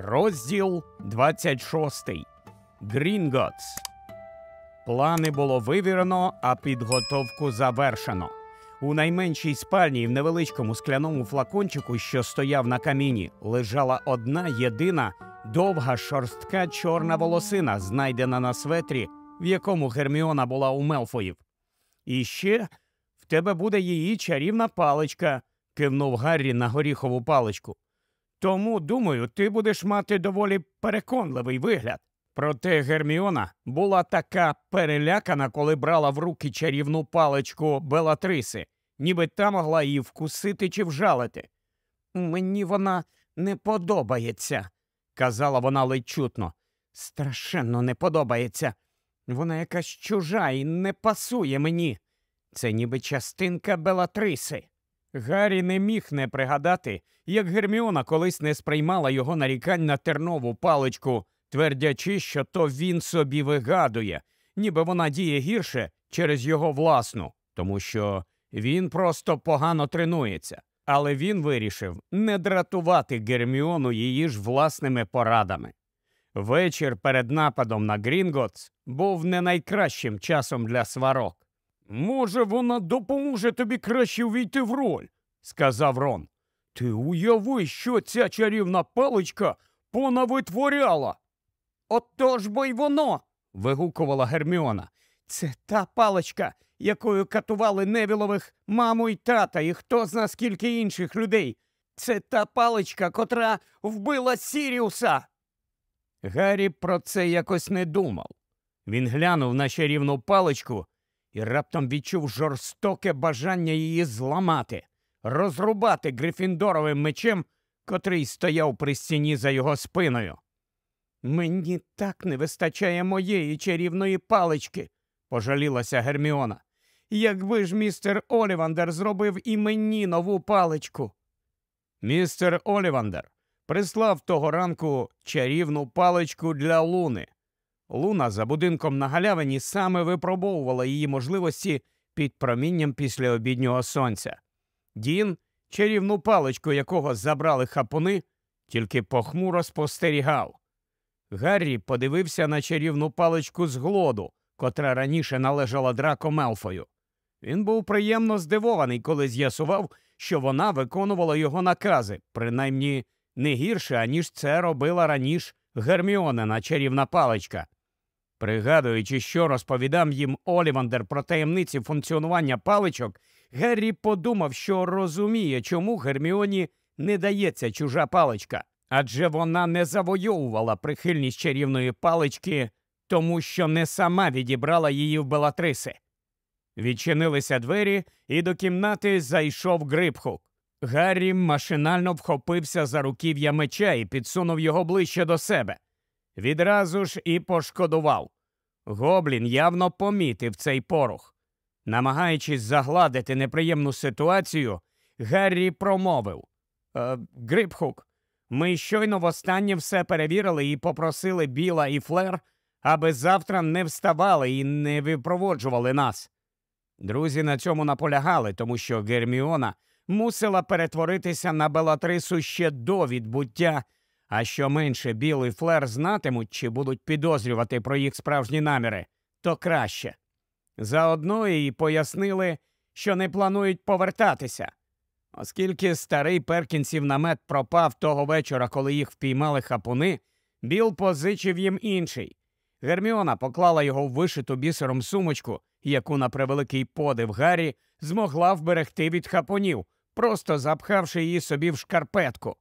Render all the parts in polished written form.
Розділ 26. Грінготс. Плани було вивірено, а підготовку завершено. У найменшій спальні в невеличкому скляному флакончику, що стояв на каміні, лежала одна єдина довга шорстка чорна волосина, знайдена на светрі, в якому Герміона була у Мелфоїв. «І ще в тебе буде її чарівна паличка», – кивнув Гаррі на горіхову паличку. «Тому, думаю, ти будеш мати доволі переконливий вигляд». Проте Герміона була така перелякана, коли брала в руки чарівну паличку Белатриси, ніби та могла її вкусити чи вжалити. «Мені вона не подобається», – казала вона ледь чутно. «Страшенно не подобається. Вона якась чужа і не пасує мені. Це ніби частинка Белатриси». Гаррі не міг не пригадати, як Герміона колись не сприймала його нарікань на тернову паличку, твердячи, що то він собі вигадує, ніби вона діє гірше через його власну, тому що він просто погано тренується. Але він вирішив не дратувати Герміону її ж власними порадами. Вечір перед нападом на Грінготс був не найкращим часом для сварок. «Може, вона допоможе тобі краще увійти в роль», – сказав Рон. «Ти уяви, що ця чарівна паличка понавитворяла!» «Отож бо й воно!» – вигукувала Герміона. «Це та паличка, якою катували Невілових маму й тата, і хто зна скільки інших людей. Це та паличка, котра вбила Сіріуса!» Гаррі про це якось не думав. Він глянув на чарівну паличку і раптом відчув жорстоке бажання її зламати, розрубати Грифіндоровим мечем, котрий стояв при стіні за його спиною. «Мені так не вистачає моєї чарівної палички», – пожалілася Герміона. «Якби ж містер Олівандер зробив і мені нову паличку». Містер Олівандер прислав того ранку чарівну паличку для Луни. Луна за будинком на галявині саме випробовувала її можливості під промінням післяобіднього сонця. Дін, чарівну паличку якого забрали хапуни, тільки похмуро спостерігав. Гаррі подивився на чарівну паличку з глоду, котра раніше належала Драко Мелфою. Він був приємно здивований, коли з'ясував, що вона виконувала його накази, принаймні не гірше, аніж це робила раніше Герміонина чарівна паличка. Пригадуючи, що розповідав їм Олівандер про таємниці функціонування паличок, Гаррі подумав, що розуміє, чому Герміоні не дається чужа паличка. Адже вона не завойовувала прихильність чарівної палички, тому що не сама відібрала її в Белатриси. Відчинилися двері, і до кімнати зайшов Грипхук. Гаррі машинально вхопився за руків'я меча і підсунув його ближче до себе. Відразу ж і пошкодував. Гоблін явно помітив цей порух. Намагаючись загладити неприємну ситуацію, Гаррі промовив. «Грипхук, ми щойно востаннє все перевірили і попросили Біла і Флер, аби завтра не вставали і не випроводжували нас». Друзі на цьому наполягали, тому що Герміона мусила перетворитися на Белатрису ще до відбуття, а що менше Біл і Флер знатимуть чи будуть підозрювати про їх справжні наміри, то краще. Заодно і пояснили, що не планують повертатися. Оскільки старий Перкінсів намет пропав того вечора, коли їх впіймали хапуни, Біл позичив їм інший. Герміона поклала його в вишиту бісером сумочку, яку, на превеликий подив Гаррі, змогла вберегти від хапунів, просто запхавши її собі в шкарпетку.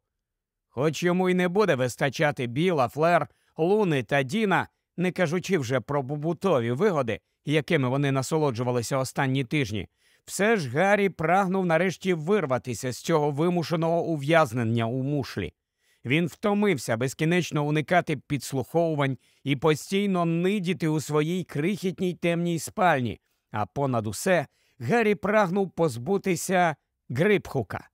Хоч йому й не буде вистачати Біла, Флер, Луни та Діна, не кажучи вже про побутові вигоди, якими вони насолоджувалися останні тижні, все ж Гаррі прагнув нарешті вирватися з цього вимушеного ув'язнення у мушлі. Він втомився безкінечно уникати підслуховувань і постійно нидіти у своїй крихітній темній спальні, а понад усе Гаррі прагнув позбутися Грипхука.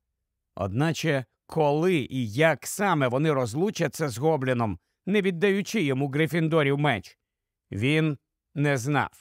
Одначе коли і як саме вони розлучаться з Гобліном, не віддаючи йому Грифіндорів меч, він не знав.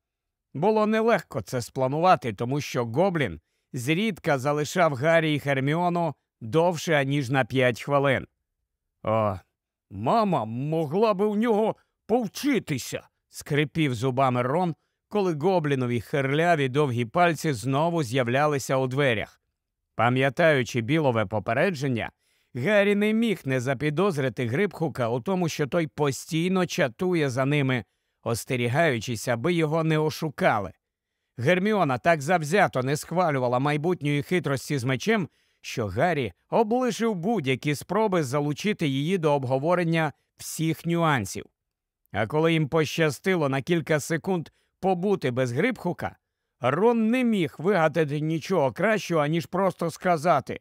Було нелегко це спланувати, тому що Гоблін зрідка залишав Гаррі і Герміону довше, аніж на 5 хвилин. О, Мама могла би у нього повчитися, скрипів зубами Рон, коли гоблінові хирляві довгі пальці знову з'являлися у дверях. Пам'ятаючи Білове попередження, Гаррі не міг не запідозрити Грибхука у тому, що той постійно чатує за ними, остерігаючись, аби його не ошукали. Герміона так завзято не схвалювала майбутньої хитрості з мечем, що Гаррі облишив будь-які спроби залучити її до обговорення всіх нюансів. А коли їм пощастило на кілька секунд побути без Грибхука, Рон не міг вигадати нічого кращого, ніж просто сказати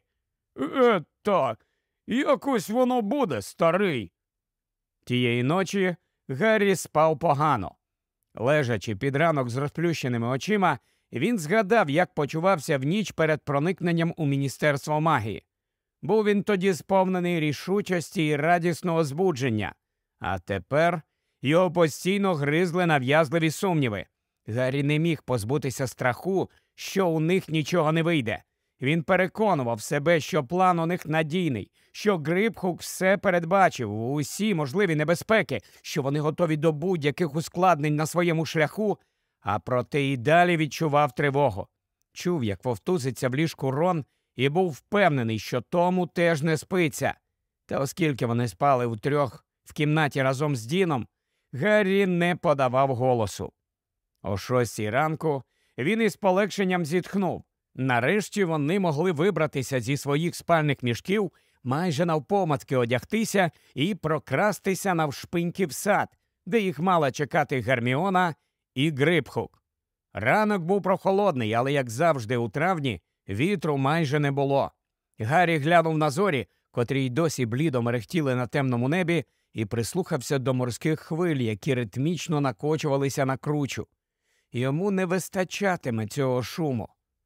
так, якось воно буде, старий». Тієї ночі Гаррі спав погано. Лежачи під ранок з розплющеними очима, він згадав, як почувався в ніч перед проникненням у Міністерство магії. Був він тоді сповнений рішучості і радісного збудження. А тепер його постійно гризли нав'язливі сумніви. Гаррі не міг позбутися страху, що у них нічого не вийде. Він переконував себе, що план у них надійний, що Грибхук все передбачив, усі можливі небезпеки, що вони готові до будь-яких ускладнень на своєму шляху, а проте і далі відчував тривогу. Чув, як вовтузиться в ліжку Рон, і був впевнений, що тому теж не спиться. Та оскільки вони спали втрьох в кімнаті разом з Діном, Гаррі не подавав голосу. О 6 ранку він із полегшенням зітхнув. Нарешті вони могли вибратися зі своїх спальних мішків, майже навпомацки одягтися і прокрастися навшпиньки в сад, де їх мала чекати Герміона і Грибхук. Ранок був прохолодний, але, як завжди у травні, вітру майже не було. Гаррі глянув на зорі, котрі й досі блідо мерехтіли на темному небі, і прислухався до морських хвиль, які ритмічно накочувалися на кручу. Йому не вистачатиме цього шуму.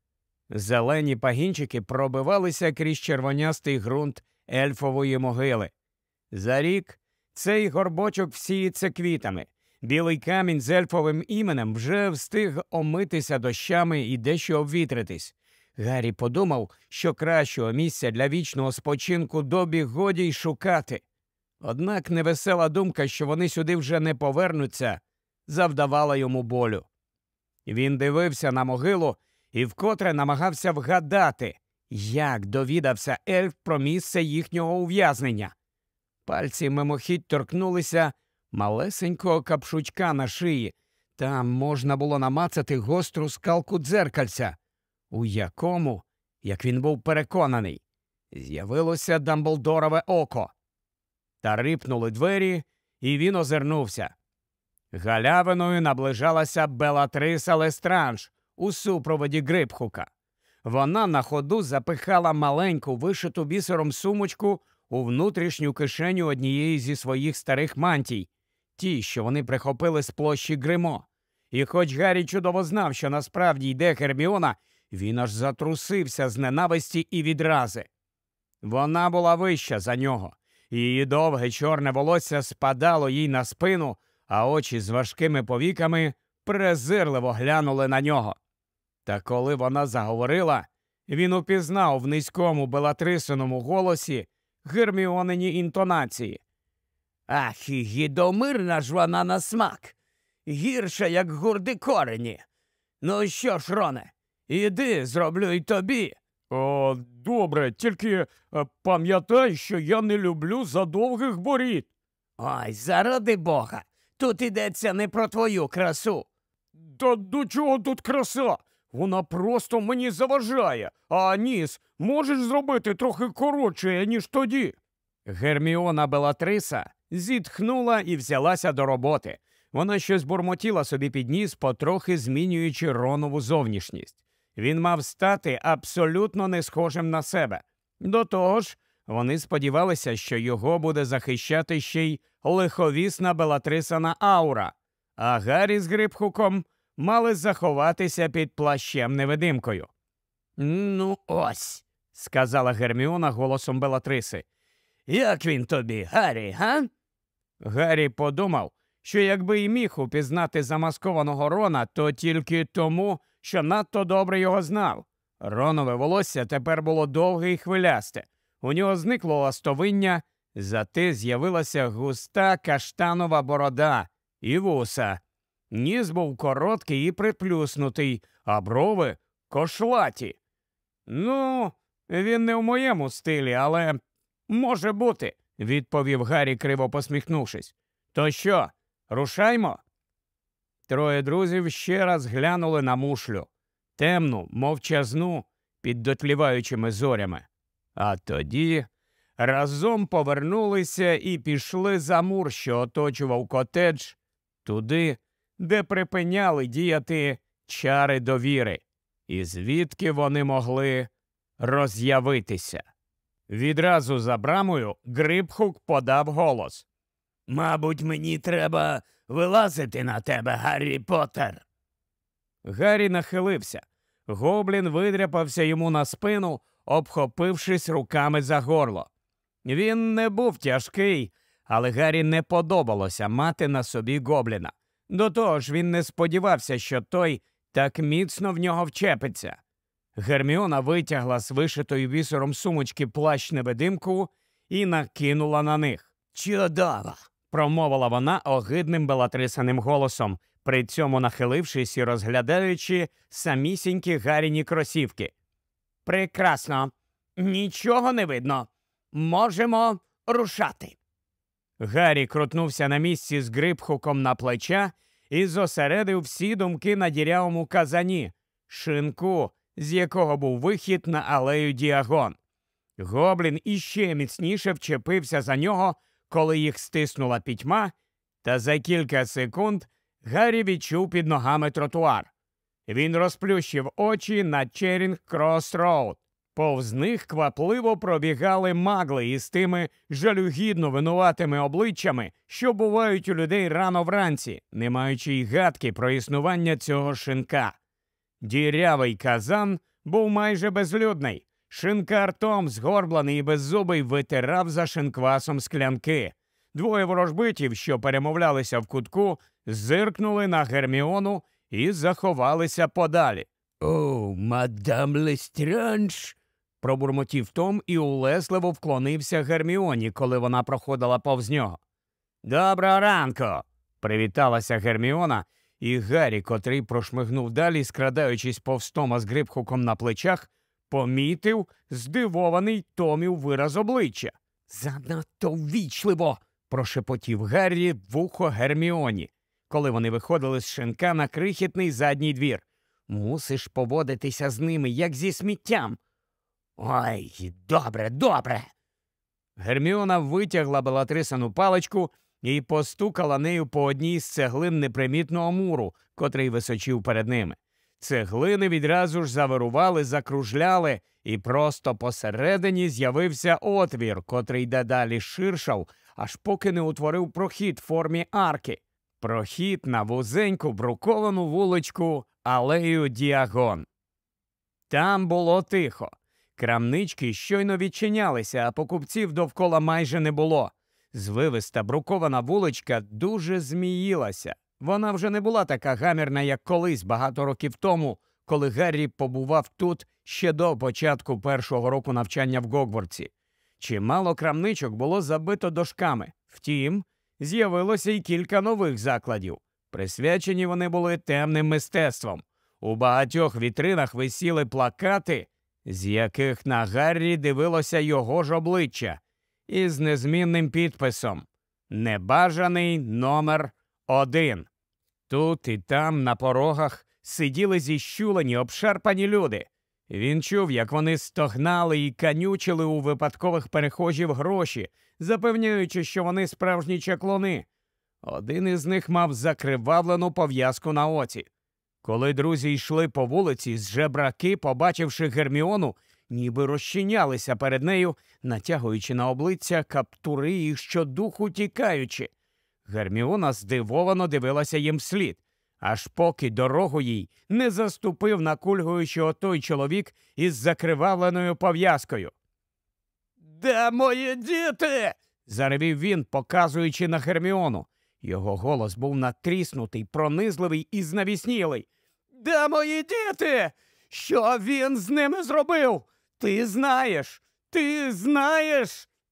Зелені пагінчики пробивалися крізь червонястий ґрунт ельфової могили. За рік цей горбочок всіється квітами. Білий камінь з ельфовим іменем вже встиг омитися дощами і дещо обвітритись. Гаррі подумав, що кращого місця для вічного спочинку Добі годі й шукати. Однак невесела думка, що вони сюди вже не повернуться, завдавала йому болю. Він дивився на могилу і вкотре намагався вгадати, як довідався ельф про місце їхнього ув'язнення. Пальці мимохідь торкнулися малесенького капшучка на шиї. Там можна було намацати гостру скалку дзеркальця, у якому, як він був переконаний, з'явилося Дамблдорове око. Та рипнули двері, і він озирнувся. Галявиною наближалася Белатриса Лестранж у супроводі Грибхука. Вона на ходу запихала маленьку, вишиту бісером сумочку у внутрішню кишеню однієї зі своїх старих мантій, ті, що вони прихопили з площі Гримо. І хоч Гаррі чудово знав, що насправді йде Герміона, він аж затрусився з ненависті і відрази. Вона була вища за нього. Її довге чорне волосся спадало їй на спину, а очі з важкими повіками презирливо глянули на нього. Та коли вона заговорила, він упізнав в низькому Белатрисиному голосі Герміонині інтонації. «Ах, і гідомирна ж вона на смак! Гірша, як гурди корені! Ну що ж, Роне, іди, зроблю й тобі!» «О, добре, тільки пам'ятай, що я не люблю задовгих борід!» «Ой, заради Бога! Тут йдеться не про твою красу!» «Та до чого тут краса? Вона просто мені заважає, а ніс можеш зробити трохи коротше, ніж тоді?» Герміона Белатриса зітхнула і взялася до роботи. Вона щось бурмотіла собі під ніс, потрохи змінюючи Ронову зовнішність. Він мав стати абсолютно не схожим на себе. До того ж, вони сподівалися, що його буде захищати ще й лиховісна Белатрисина аура, а Гаррі з Грибхуком мали заховатися під плащем-невидимкою. «Ну ось», – сказала Герміона голосом Белатриси. «Як він тобі, Гаррі, га?» Гаррі подумав, що якби і міг упізнати замаскованого Рона, то тільки тому, що надто добре його знав. Ронове волосся тепер було довге і хвилясте. У нього зникло ластовиння, Зате з'явилася густа каштанова борода і вуса. Ніс був короткий і приплюснутий, а брови кошлаті. Ну, він не в моєму стилі, але може бути, відповів Гаррі, криво посміхнувшись. То що, рушаймо? Троє друзів ще раз глянули на мушлю. Темну, мовчазну, під дотліваючими зорями. А тоді разом повернулися і пішли за мур, що оточував котедж, туди, де припиняли діяти чари довіри, і звідки вони могли роз'явитися. Відразу за брамою Грибхук подав голос. «Мабуть, мені треба вилазити на тебе, Гаррі Поттер». Гаррі нахилився. Гоблін видряпався йому на спину, обхопившись руками за горло. Він не був тяжкий, але Гаррі не подобалося мати на собі гобліна. До того ж, він не сподівався, що той так міцно в нього вчепиться. Герміона витягла з вишитої бісером сумочки плащ-невидимку і накинула на них. «Чудово!» – промовила вона огидним белатрисаним голосом, при цьому нахилившись і розглядаючи самісінькі Гарріні кросівки. «Прекрасно! Нічого не видно! Можемо рушати!» Гаррі крутнувся на місці з Грибхуком на плеча і зосередив всі думки на дірявому казані, шинку, з якого був вихід на алею Діагон. Гоблін іще міцніше вчепився за нього, коли їх стиснула пітьма, та за кілька секунд Гаррі відчув під ногами тротуар. Він розплющив очі на Черінг-Крос-Роуд. Повз них квапливо пробігали магли із тими жалюгідно винуватими обличчями, що бувають у людей рано вранці, не маючи й гадки про існування цього шинка. Дірявий казан був майже безлюдний. Шинкар Том, згорблений і беззубий, витирав за шинквасом склянки. Двоє ворожбитів, що перемовлялися в кутку, зиркнули на Герміону і заховалися подалі. «О, мадам Лестранж!» – пробурмотів Том і улесливо вклонився Герміоні, коли вона проходила повз нього. «Доброго ранку!» – привіталася Герміона, і Гаррі, котрий прошмигнув далі, скрадаючись повз Тома з Грибхуком на плечах, помітив здивований Томів вираз обличчя. «Занадто ввічливо!» – прошепотів Гаррі в вухо Герміоні, коли вони виходили з шинка на крихітний задній двір. «Мусиш поводитися з ними, як зі сміттям!» «Ой, добре, добре!» Герміона витягла белатрисану паличку і постукала нею по одній з цеглин непримітного муру, котрий височив перед ними. Цеглини відразу ж завирували, закружляли, і просто посередині з'явився отвір, котрий дедалі ширшав, аж поки не утворив прохід в формі арки. Прохід на вузеньку бруковану вуличку алею Діагон. Там було тихо. Крамнички щойно відчинялися, а покупців довкола майже не було. Звивиста брукована вуличка дуже зміїлася. Вона вже не була така гамірна, як колись багато років тому, коли Гаррі побував тут ще до початку першого року навчання в Гогвартсі. Чимало крамничок було забито дошками. Втім, з'явилося й кілька нових закладів. Присвячені вони були темним мистецтвом. У багатьох вітринах висіли плакати, з яких на Гаррі дивилося його ж обличчя, із незмінним підписом «Небажаний номер 1». Тут і там на порогах сиділи зіщулені, обшарпані люди. Він чув, як вони стогнали і канючили у випадкових перехожів гроші, запевняючи, що вони справжні чаклуни. Один із них мав закривавлену пов'язку на оці. Коли друзі йшли по вулиці, жебраки, побачивши Герміону, ніби розчинялися перед нею, натягуючи на обличчя каптури і щодуху тікаючи. Герміона здивовано дивилася їм вслід, аж поки дорогу їй не заступив накульгуючи той чоловік із закривавленою пов'язкою. «Де мої діти?» – заревів він, показуючи на Герміону. Його голос був натріснутий, пронизливий і знавіснілий. «Де мої діти? Що він з ними зробив? Ти знаєш! Ти знаєш!»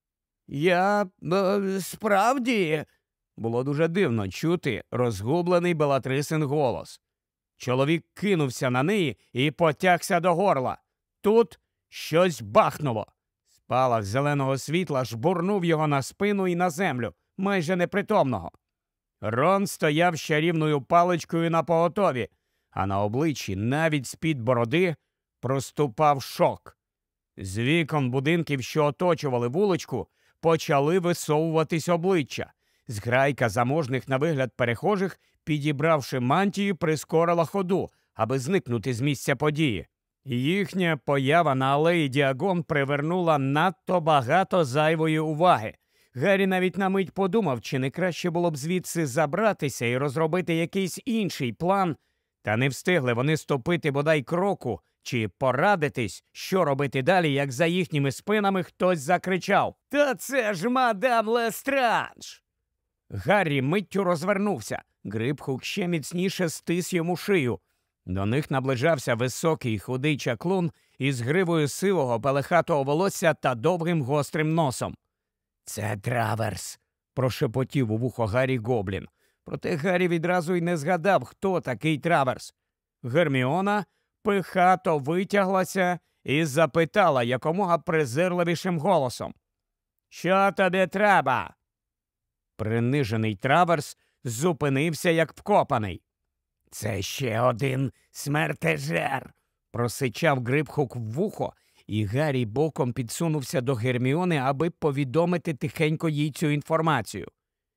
Справді?» Було дуже дивно чути розгублений Белатрисин голос. Чоловік кинувся на неї і потягся до горла. Тут щось бахнуло. Спалах зеленого світла жбурнув його на спину і на землю, майже непритомного. Рон стояв з чарівною паличкою напоготові, а на обличчі, навіть з-під бороди, проступав шок. З вікон будинків, що оточували вуличку, почали висовуватись обличчя. Зграйка заможних на вигляд перехожих, підібравши мантії, прискорила ходу, аби зникнути з місця події. Їхня поява на алеї Діагон привернула надто багато зайвої уваги. Гаррі навіть на мить подумав, чи не краще було б звідси забратися і розробити якийсь інший план, та не встигли вони ступити бодай кроку, чи порадитись, що робити далі, як за їхніми спинами хтось закричав: «Та це ж мадам Лестранж!» Гаррі миттю розвернувся. Грибхук ще міцніше стис йому шию. До них наближався високий худий чаклун із гривою сивого пелехатого волосся та довгим гострим носом. «Це Траверс!» – прошепотів у вухо Гаррі Гоблін. Проте Гаррі відразу й не згадав, хто такий Траверс. Герміона пихато витяглася і запитала якомога презирливішим голосом: «Що тобі треба?» Принижений Траверс зупинився, як вкопаний. «Це ще один смертежер!» – просичав Грибхук в вухо, і Гаррі боком підсунувся до Герміони, аби повідомити тихенько їй цю інформацію.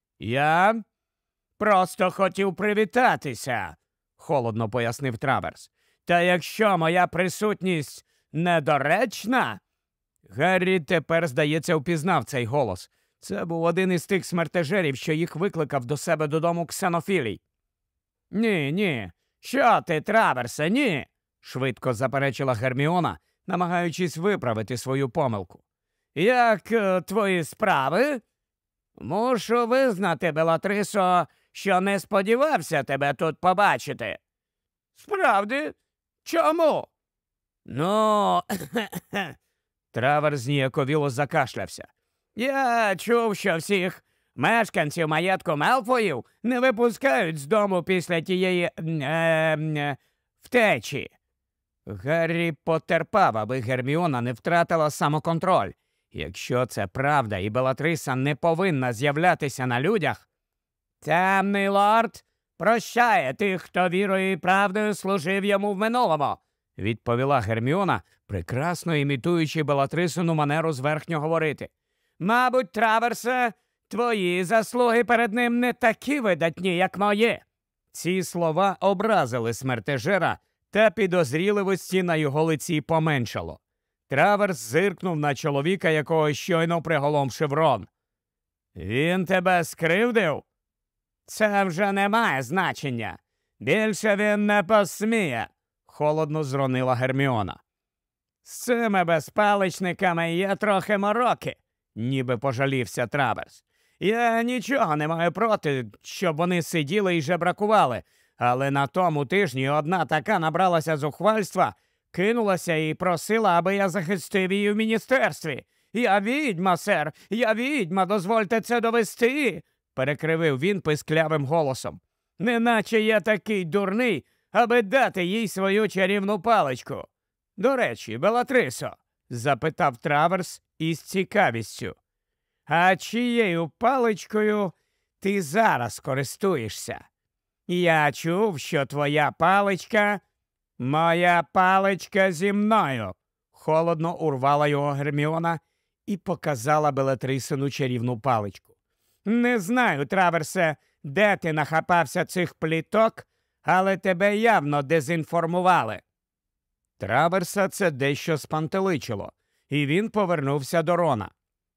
«Я просто хотів привітатися», – холодно пояснив Траверс. «Та якщо моя присутність недоречна...» Гаррі тепер, здається, впізнав цей голос. Це був один із тих смертежерів, що їх викликав до себе додому Ксенофілій. «Ні, що ти, Траверсе, ні!» – швидко заперечила Герміона, намагаючись виправити свою помилку. «Як твої справи?» «Мушу визнати, Белатрисо, що не сподівався тебе тут побачити». «Справді? Чому?» «Ну...» Траверс зніяковіло закашлявся. «Я чув, що всіх мешканців маєтку Мелфоїв не випускають з дому після тієї... втечі». Гаррі потерпав, аби Герміона не втратила самоконтроль. Якщо це правда і Белатриса не повинна з'являтися на людях... «Темний лорд прощає тих, хто вірою і правдою служив йому в минулому», – відповіла Герміона, прекрасно імітуючи Белатрисину манеру зверхньо говорити. «Мабуть, Траверсе, твої заслуги перед ним не такі видатні, як мої». Ці слова образили смертежера, та підозріливості на його лиці поменшало. Траверс зиркнув на чоловіка, якого щойно приголомшив Рон. «Він тебе скривдив?» «Це вже не має значення. Більше він не посміє», – холодно зронила Герміона. «З цими безпаличниками є трохи мороки», – ніби пожалівся Траверс. «Я нічого не маю проти, щоб вони сиділи і жебракували, але на тому тижні одна така набралася зухвальства, кинулася і просила, аби я захистив її в міністерстві. Я відьма, сер, я відьма, дозвольте це довести», – перекривив він писклявим голосом. «Неначе я такий дурний, аби дати їй свою чарівну паличку». «До речі, Белатрисо», – запитав Траверс із цікавістю, «а чиєю паличкою ти зараз користуєшся? Я чув, що твоя паличка...» «Моя паличка зі мною», – холодно урвала його Герміона і показала Белатрисину чарівну паличку. «Не знаю, Траверсе, де ти нахапався цих пліток, але тебе явно дезінформували». Траверса це дещо спантеличило, і він повернувся до Рона.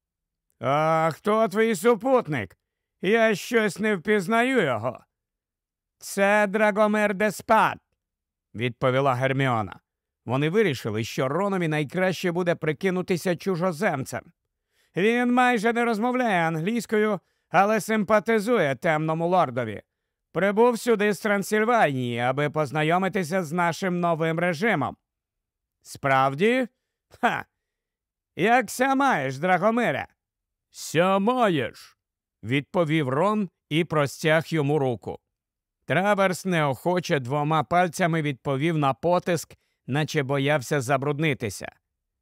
«А хто твій супутник? Я щось не впізнаю його». «Це Драгомир Деспат», – відповіла Герміона. Вони вирішили, що Ронові найкраще буде прикинутися чужоземцем. «Він майже не розмовляє англійською, але симпатизує темному лордові. Прибув сюди з Трансильванії, аби познайомитися з нашим новим режимом». «Справді? Ха! Якся маєш, Драгомире?» «Ся маєш», – відповів Рон і простяг йому руку. Траверс неохоче двома пальцями відповів на потиск, наче боявся забруднитися.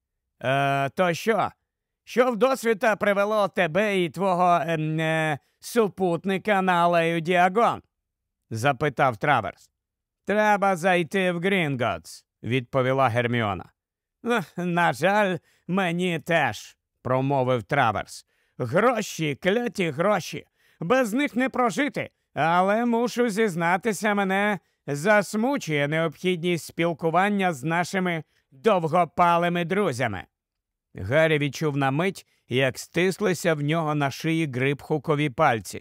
То що? Що вдосвіта привело тебе і твого супутника на алею Діагон? Запитав Траверс. Треба зайти в Грінготс, відповіла Герміона. На жаль, мені теж, промовив Траверс. Гроші, кляті гроші. Без них не прожити. Але мушу зізнатися, мене засмучує необхідність спілкування з нашими довгопалими друзями. Гаррі відчув на мить, як стислися в нього на шиї Грибхукові пальці.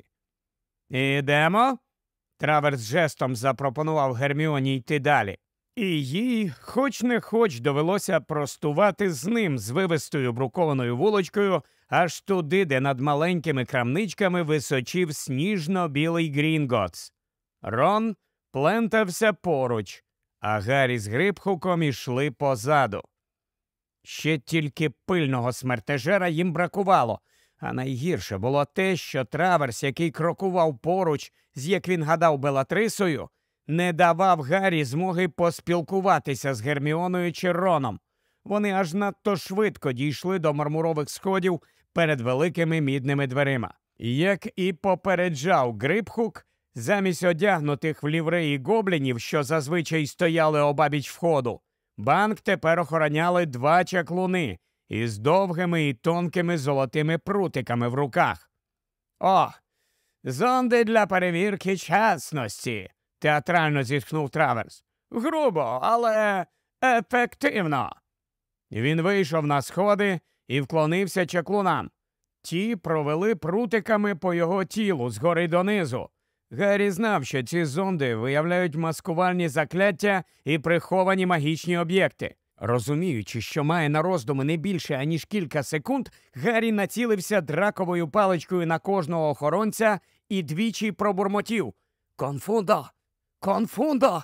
«Ідемо?» Траверс жестом запропонував Герміоні йти далі. І їй, хоч не хоч, довелося простувати з ним звивистою брукованою вуличкою аж туди, де над маленькими крамничками височив сніжно-білий Грінготс. Рон плентався поруч, а Гаррі з Грибхуком ішли позаду. Ще тільки пильного смертежера їм бракувало, а найгірше було те, що Траверс, який крокував поруч з, як він гадав, Белатрисою, не давав Гаррі змоги поспілкуватися з Герміоною чи Роном. Вони аж надто швидко дійшли до мармурових сходів перед великими мідними дверима. Як і попереджав Грибхук, замість одягнутих в лівреї гоблінів, що зазвичай стояли обабіч входу, банк тепер охороняли два чаклуни із довгими і тонкими золотими прутиками в руках. «О, зонди для перевірки чесності!» – театрально зітхнув Траверс. «Грубо, але ефективно!» Він вийшов на сходи і вклонився чаклунам. Ті провели прутиками по його тілу згори донизу. Гаррі знав, що ці зонди виявляють маскувальні закляття і приховані магічні об'єкти. Розуміючи, що має на роздуми не більше, аніж кілька секунд, Гаррі націлився драковою паличкою на кожного охоронця і двічі пробурмотів «Конфундо! Конфундо!».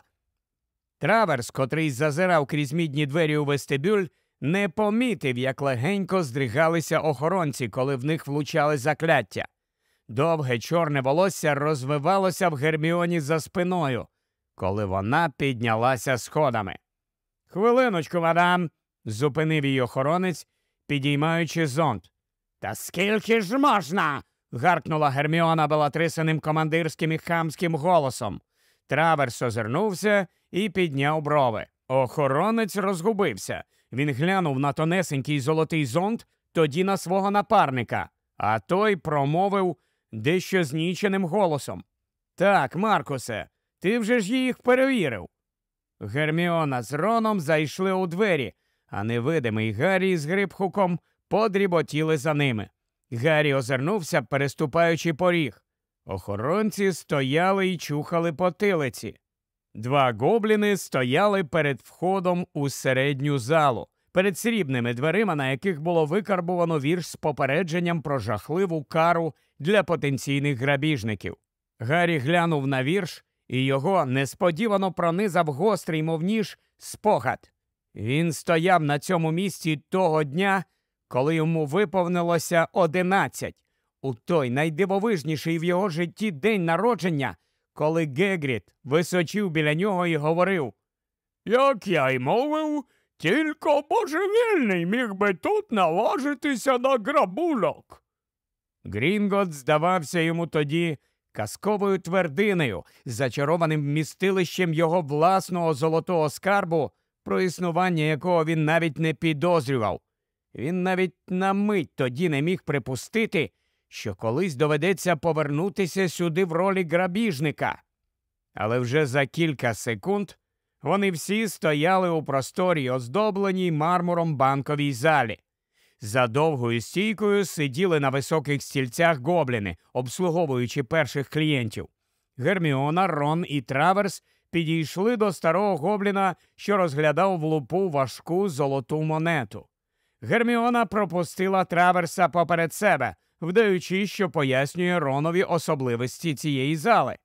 Траверс, котрий зазирав крізь мідні двері у вестибюль, не помітив, як легенько здригалися охоронці, коли в них влучали закляття. Довге чорне волосся розвивалося в Герміоні за спиною, коли вона піднялася сходами. «Хвилиночку, мадам!» – зупинив її охоронець, підіймаючи зонт. «Та скільки ж можна?» – гаркнула Герміона Белатрисиним командирським і хамським голосом. Траверс озирнувся і підняв брови. Охоронець розгубився. Він глянув на тонесенький золотий зонт, тоді на свого напарника, а той промовив дещо зніченим голосом. «Так, Маркусе, ти вже ж їх перевірив». Герміона з Роном зайшли у двері, а невидимий Гаррі з Грибхуком подріботіли за ними. Гаррі озирнувся, переступаючи поріг. Охоронці стояли і чухали потилиці. Два гобліни стояли перед входом у середню залу, перед срібними дверима, на яких було викарбувано вірш з попередженням про жахливу кару для потенційних грабіжників. Гаррі глянув на вірш, і його несподівано пронизав гострий, мов ніж, спогад. Він стояв на цьому місці того дня, коли йому виповнилося 11, у той найдивовижніший в його житті день народження, коли Гегрід височив біля нього і говорив: «Як я й мовив, тільки божевільний міг би тут наважитися на грабунок». Грінготс здавався йому тоді казковою твердинею, зачарованим вмістилищем його власного золотого скарбу, про існування якого він навіть не підозрював. Він навіть на мить тоді не міг припустити, що колись доведеться повернутися сюди в ролі грабіжника. Але вже за кілька секунд вони всі стояли у просторій, оздобленій мармуром банковій залі. За довгою стійкою сиділи на високих стільцях гобліни, обслуговуючи перших клієнтів. Герміона, Рон і Траверс підійшли до старого гобліна, що розглядав в лупу важку золоту монету. Герміона пропустила Траверса поперед себе, вдаючи, що пояснює Ронові особливості цієї зали.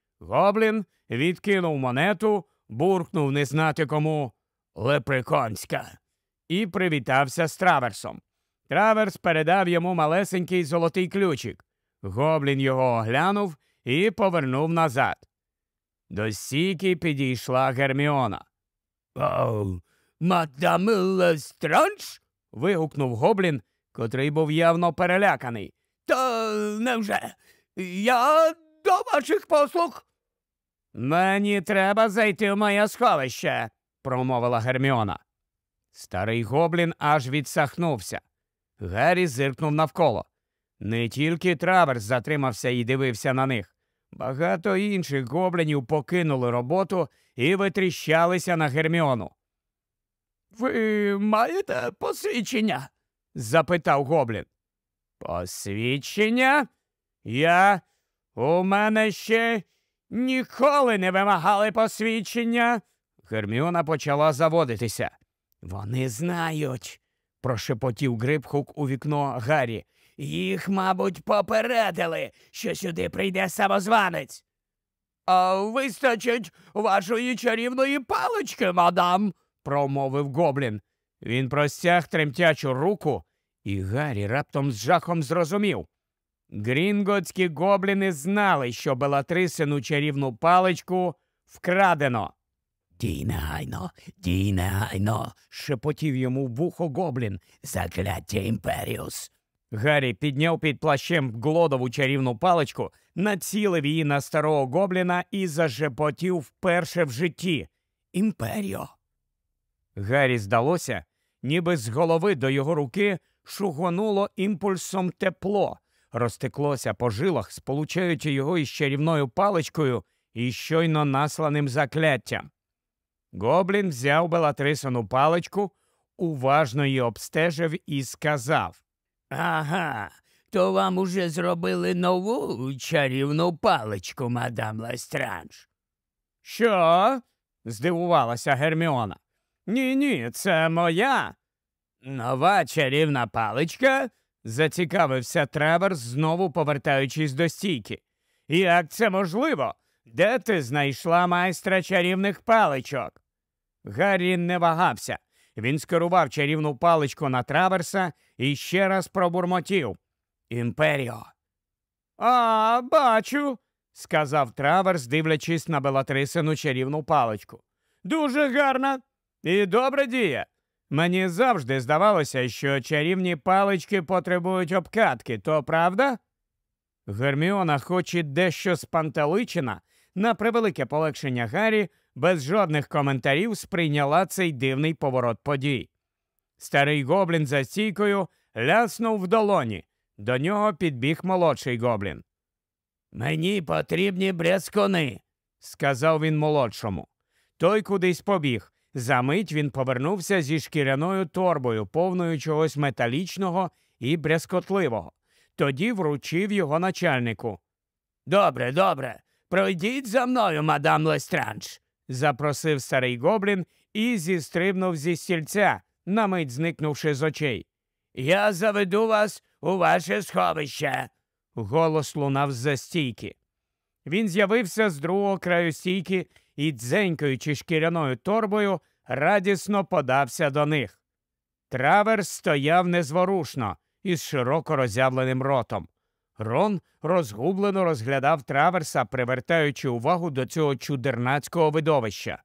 Гоблін відкинув монету, буркнув не знати кому «Лепреконська» і привітався з Траверсом. Траверс передав йому малесенький золотий ключик. Гоблін його оглянув і повернув назад. До стійки підійшла Герміона. «Оу, мадам Лестранж?» – вигукнув гоблін, котрий був явно переляканий. «Та невже? Я до ваших послуг!» «Мені треба зайти в моє сховище», – промовила Герміона. Старий гоблін аж відсахнувся. Гаррі зиркнув навколо. Не тільки Траверс затримався і дивився на них. Багато інших гоблінів покинули роботу і витріщалися на Герміону. «Ви маєте посвідчення?» – запитав гоблін. «Посвідчення? У мене ще ніколи не вимагали посвідчення!» Герміона почала заводитися. «Вони знають!» – прошепотів Грибхук у вікно Гаррі. «Їх, мабуть, попередили, що сюди прийде самозванець!» «А вистачить вашої чарівної палички, мадам!» – промовив гоблін. Він простяг тремтячу руку, і Гаррі раптом з жахом зрозумів. Грінготські гобліни знали, що Белатрисину чарівну паличку вкрадено. «Дій негайно!» – шепотів йому в вухо гоблін. «Закляття Імперіус!» Гаррі підняв під плащем Глодову чарівну паличку, націлив її на старого гобліна і зашепотів вперше в житті. «Імперіо!» Гаррі здалося, ніби з голови до його руки шугонуло імпульсом тепло, розтеклося по жилах, сполучаючи його із чарівною паличкою і щойно насланим закляттям. Гоблін взяв Белатрисину паличку, уважно її обстежив і сказав: «Ага, то вам уже зробили нову чарівну паличку, мадам Лестранж?» «Що?» – здивувалася Герміона. «Ні, це моя». «Нова чарівна паличка?» – зацікавився Траверс, знову повертаючись до стійки. «Як це можливо? Де ти знайшла майстра чарівних паличок?» Гаррі не вагався. Він скерував чарівну паличку на Траверса і ще раз пробурмотів: «Імперіо!» «А, бачу», – сказав Траверс, дивлячись на Белатрисину чарівну паличку. «Дуже гарна і добре діє. Мені завжди здавалося, що чарівні палички потребують обкатки, то правда?» Герміона, хоч і дещо спантеличена, на превелике полегшення Гаррі, без жодних коментарів сприйняла цей дивний поворот подій. Старий гоблін за стійкою ляснув в долоні. До нього підбіг молодший гоблін. «Мені потрібні брязкони», – сказав він молодшому. Той кудись побіг. Замить він повернувся зі шкіряною торбою, повною чогось металічного і брязкотливого. Тоді вручив його начальнику. Добре, пройдіть за мною, мадам Лестранж», – запросив старий гоблін і зістрибнув зі стільця, на мить зникнувши з очей. «Я заведу вас у ваше сховище», – голос лунав з-за стійки. Він з'явився з другого краю стійки і, дзенькаючи шкіряною торбою, радісно подався до них. Траверс стояв незворушно, із широко роззявленим ротом. Рон розгублено розглядав Траверса, привертаючи увагу до цього чудернацького видовища.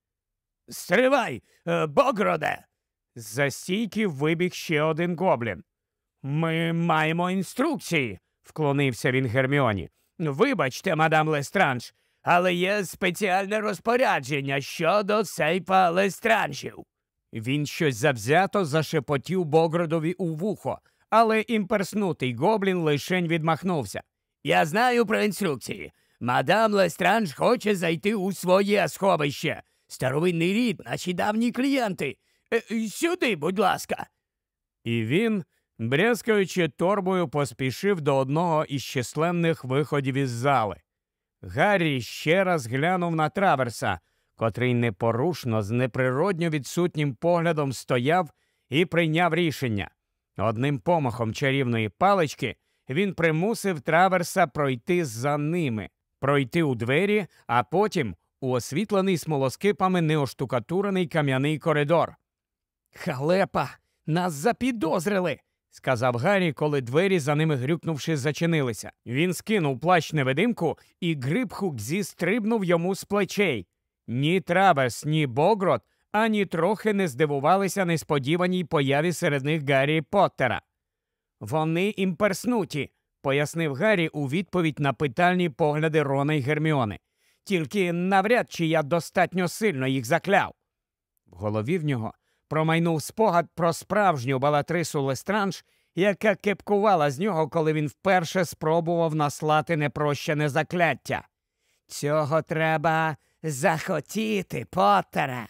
«Стривай, Богроде!» З-за стійки вибіг ще один гоблін. «Ми маємо інструкції», – вклонився він Герміоні. «Вибачте, мадам Лестранж, але є спеціальне розпорядження щодо сейфа Лестранжів». Він щось завзято зашепотів Богродові у вухо, але імперснутий гоблін лишень відмахнувся. «Я знаю про інструкції. Мадам Лестранж хоче зайти у своє сховище. Старовинний рід, наші давні клієнти. Сюди, будь ласка». І він, брязкаючи торбою, поспішив до одного із численних виходів із зали. Гаррі ще раз глянув на Траверса, котрий непорушно, з неприродньо відсутнім поглядом стояв і прийняв рішення. Одним помахом чарівної палички він примусив Траверса пройти за ними, пройти у двері, а потім у освітлений смолоскипами неоштукатурений кам'яний коридор. «Халепа! Нас запідозрили!» сказав Гаррі, коли двері за ними грюкнувши зачинилися. Він скинув плащ-невидимку, і Грибхук зістрибнув йому з плечей. Ні Траверс, ні Богрот ані трохи не здивувалися несподіваній появі серед них Гаррі Поттера. «Вони імперснуті», – пояснив Гаррі у відповідь на питальні погляди Рона й Герміони. «Тільки навряд чи я достатньо сильно їх закляв». В голові в нього промайнув спогад про справжню Белатрису Лестранж, яка кепкувала з нього, коли він вперше спробував наслати непрощене закляття. «Цього треба захотіти, Поттере».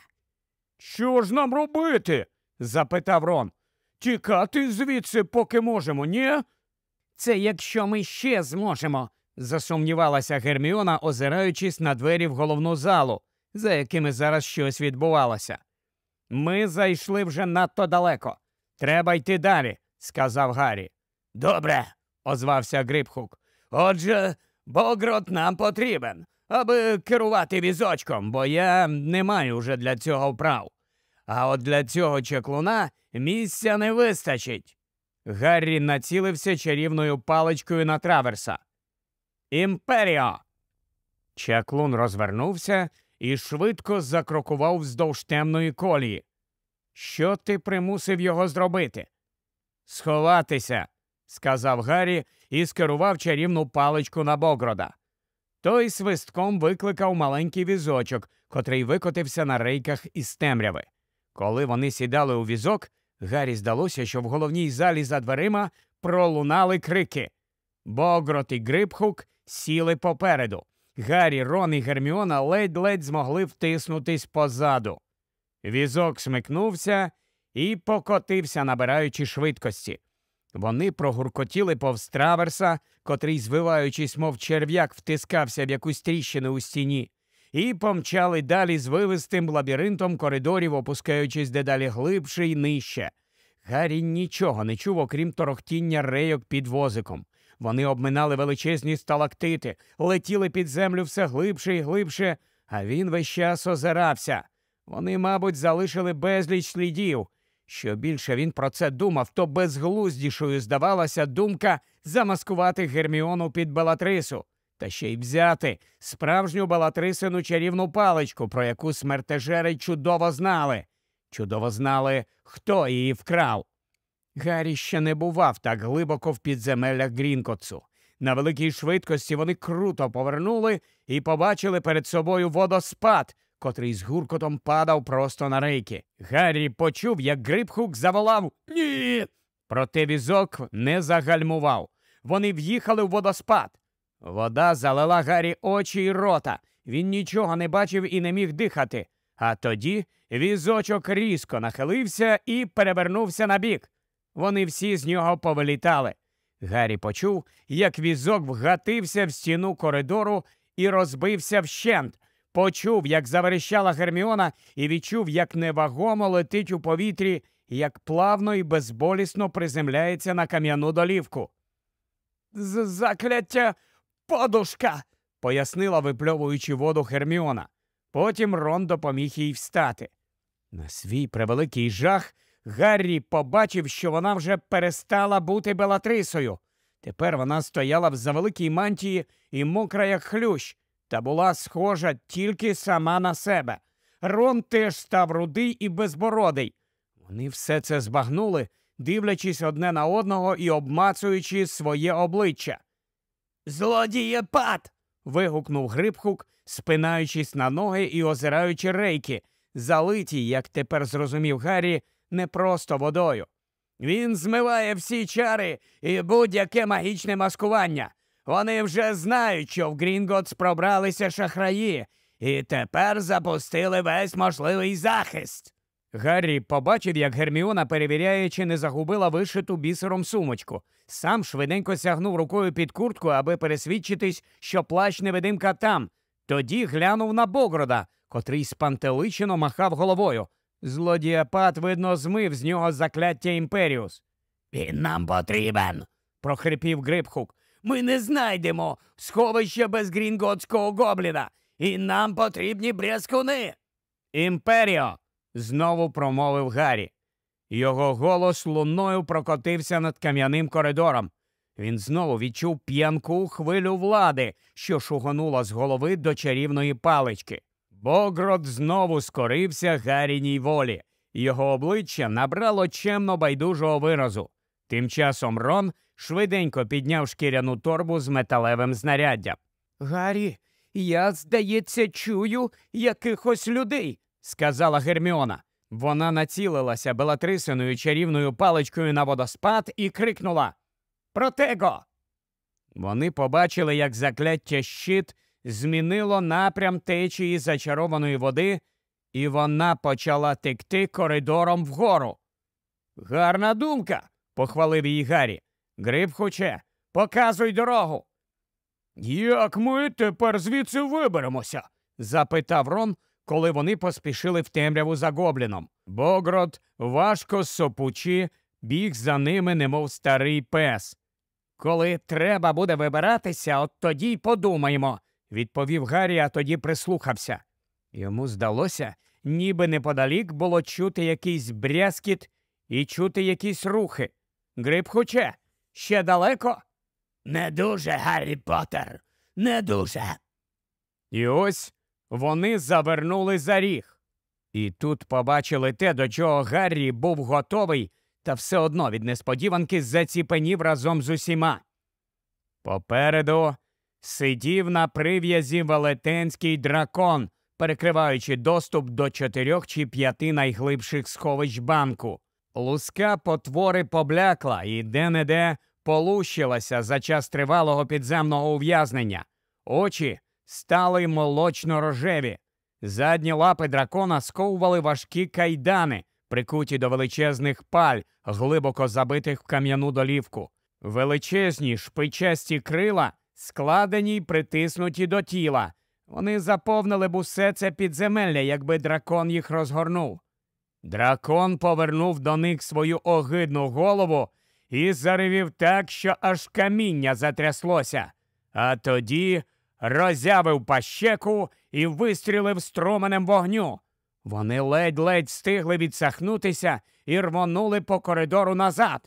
«Що ж нам робити?» – запитав Рон. «Тікати звідси, поки можемо, ні?» «Це якщо ми ще зможемо», – засумнівалася Герміона, озираючись на двері в головну залу, за якими зараз щось відбувалося. «Ми зайшли вже надто далеко. Треба йти далі», – сказав Гаррі. «Добре», – озвався Грибхук. «Отже, Богрот нам потрібен, аби керувати візочком, бо я не маю вже для цього вправ. А от для цього чаклуна місця не вистачить». Гаррі націлився чарівною паличкою на Траверса. «Імперіо!» Чаклун розвернувся і швидко закрокував вздовж темної колії. «Що ти примусив його зробити?» «Сховатися», – сказав Гаррі і скерував чарівну паличку на Богрода. Той свистком викликав маленький візочок, котрий викотився на рейках із темряви. Коли вони сідали у візок, Гаррі здалося, що в головній залі за дверима пролунали крики. Богрот і Грибхук сіли попереду. Гаррі, Рон і Герміона ледь-ледь змогли втиснутись позаду. Візок смикнувся і покотився, набираючи швидкості. Вони прогуркотіли повз Траверса, котрий, звиваючись, мов черв'як, втискався в якусь тріщину у стіні, і помчали далі звивистим лабіринтом коридорів, опускаючись дедалі глибше й нижче. Гаррі нічого не чув, окрім торохтіння рейок під возиком. Вони обминали величезні сталактити, летіли під землю все глибше і глибше, а він весь час озирався. Вони, мабуть, залишили безліч слідів. Що більше він про це думав, то безглуздішою здавалася думка замаскувати Герміону під Белатрису, та ще й взяти справжню Белатрисину чарівну паличку, про яку смертежери чудово знали. Чудово знали, хто її вкрав. Гаррі ще не бував так глибоко в підземеллях Грінкотсу. На великій швидкості вони круто повернули і побачили перед собою водоспад, котрий з гуркотом падав просто на рейки. Гаррі почув, як Грибхук заволав «Ні!». Проте візок не загальмував. Вони в'їхали в водоспад. Вода залила Гаррі очі й рота. Він нічого не бачив і не міг дихати. А тоді візочок різко нахилився і перевернувся на бік. Вони всі з нього повилітали. Гаррі почув, як візок вгатився в стіну коридору і розбився вщент. Почув, як заверещала Герміона, і відчув, як невагомо летить у повітрі, як плавно і безболісно приземляється на кам'яну долівку. «Закляття подушка!» – пояснила, випльовуючи воду, Герміона. Потім Рон допоміг їй встати. На свій превеликий жах Гаррі побачив, що вона вже перестала бути Белатрисою. Тепер вона стояла в завеликій мантії і мокра, як хлющ, та була схожа тільки сама на себе. Рон теж став рудий і безбородий. Вони все це збагнули, дивлячись одне на одного і обмацуючи своє обличчя. «Злодієпад!» – вигукнув Грибхук, спинаючись на ноги і озираючи рейки, залиті, як тепер зрозумів Гаррі, не просто водою. «Він змиває всі чари і будь-яке магічне маскування. Вони вже знають, що в Грінготс пробралися шахраї, і тепер запустили весь можливий захист». Гаррі побачив, як Герміона перевіряє, чи не загубила вишиту бісером сумочку. Сам швиденько сягнув рукою під куртку, аби пересвідчитись, що плащ-невидимка там. Тоді глянув на Богрода, котрий спантеличено махав головою. Злодієпад, видно, змив з нього закляття Імперіус. «Він нам потрібен!» – прохрипів Грибхук. «Ми не знайдемо сховища без грінготського гобліна, і нам потрібні брязкуни!» «Імперіо!» – знову промовив Гаррі. Його голос луною прокотився над кам'яним коридором. Він знову відчув п'янку хвилю влади, що шугонула з голови до чарівної палички. Богрот знову скорився Гарріній волі. Його обличчя набрало чемно байдужого виразу. Тим часом Рон швиденько підняв шкіряну торбу з металевим знаряддям. «Гаррі, я, здається, чую якихось людей», – сказала Герміона. Вона націлилася белатрисиною чарівною паличкою на водоспад і крикнула «Протего!». Вони побачили, як закляття щит змінило напрям течії зачарованої води, і вона почала текти коридором вгору. «Гарна думка!» – похвалив її Гаррі. «Грибхуче, показуй дорогу!» «Як ми тепер звідси виберемося?» – запитав Рон, коли вони поспішили в темряву за гобліном. Богрот, важко сопучи, біг за ними, немов старий пес. «Коли треба буде вибиратися, от тоді й подумаємо», – відповів Гаррі, а тоді прислухався. Йому здалося, ніби неподалік було чути якийсь брязкіт і чути якісь рухи. «Грибхуче, ще далеко?» «Не дуже, Гаррі Поттер, не дуже». І ось вони завернули за ріг. І тут побачили те, до чого Гаррі був готовий, та все одно від несподіванки заціпенів разом з усіма. Попереду сидів на прив'язі велетенський дракон, перекриваючи доступ до 4 чи 5 найглибших сховищ банку. Луска потвори поблякла і де-не-де полущилася за час тривалого підземного ув'язнення. Очі стали молочно-рожеві. Задні лапи дракона сковували важкі кайдани, прикуті до величезних паль, глибоко забитих в кам'яну долівку. Величезні шпичасті крила складені й притиснуті до тіла. Вони заповнили б усе це підземелля, якби дракон їх розгорнув. Дракон повернув до них свою огидну голову і заревів так, що аж каміння затряслося. А тоді роззявив пащеку і вистрілив струменем вогню. Вони ледь-ледь встигли відсахнутися і рвонули по коридору назад.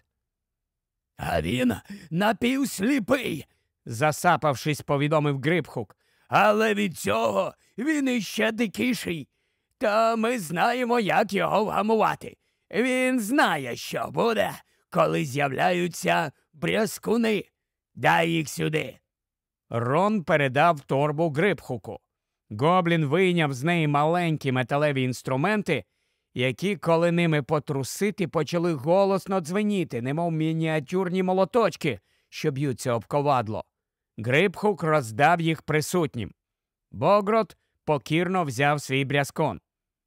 «А він напівсліпий», – засапавшись, повідомив Грибхук. «Але від цього він іще дикіший. Та ми знаємо, як його вгамувати. Він знає, що буде, коли з'являються брязкуни. Дай їх сюди». Рон передав торбу Грибхуку. Гоблін вийняв з неї маленькі металеві інструменти, які, коли ними потрусити, почали голосно дзвеніти, немов мініатюрні молоточки, що б'ються об ковадло. Грибхук роздав їх присутнім. Богрот покірно взяв свій брязкон.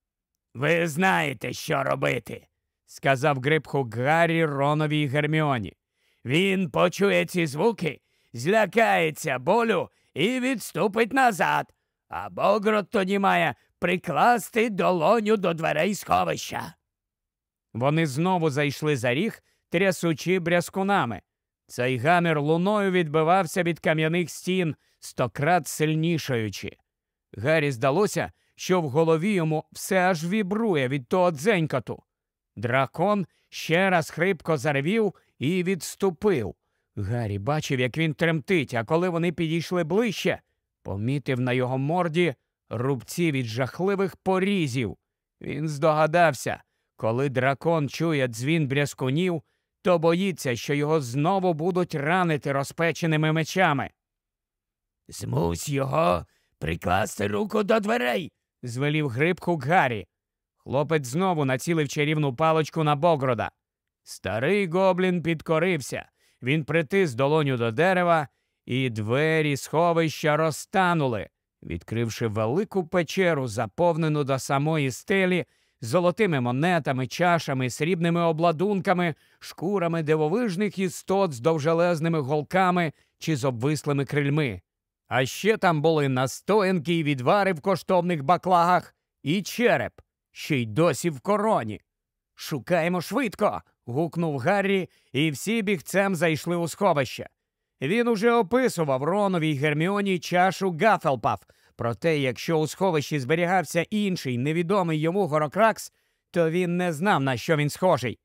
«Ви знаєте, що робити», – сказав Грибхук Гаррі, Ронові й Герміоні. «Він почує ці звуки, злякається болю і відступить назад, а Богрот тоді має прикласти долоню до дверей сховища». Вони знову зайшли за ріг, трясучи брязкунами. Цей гамір луною відбивався від кам'яних стін, 100-крат сильнішаючи. Гаррі здалося, що в голові йому все аж вібрує від того дзенькоту. Дракон ще раз хрипко заревів і відступив. Гаррі бачив, як він тремтить, а коли вони підійшли ближче, помітив на його морді рубці від жахливих порізів. Він здогадався, коли дракон чує дзвін брязкунів, то боїться, що його знову будуть ранити розпеченими мечами. «Змусь його прикласти руку до дверей», – звелів Грибхук Гаррі. Хлопець знову націлив чарівну паличку на Богрода. Старий гоблін підкорився. Він притис долоню до дерева, і двері сховища розтанули, відкривши велику печеру, заповнену до самої стелі, золотими монетами, чашами, срібними обладунками, шкурами дивовижних істот з довжелезними голками чи з обвислими крильми. А ще там були настоянки й відвари в коштовних баклагах і череп, ще й досі в короні. «Шукаємо швидко!» – гукнув Гаррі, і всі бігцем зайшли у сховище. Він уже описував Ронові й Герміоні чашу Гафелпаф, проте якщо у сховищі зберігався інший, невідомий йому Горокракс, то він не знав, на що він схожий.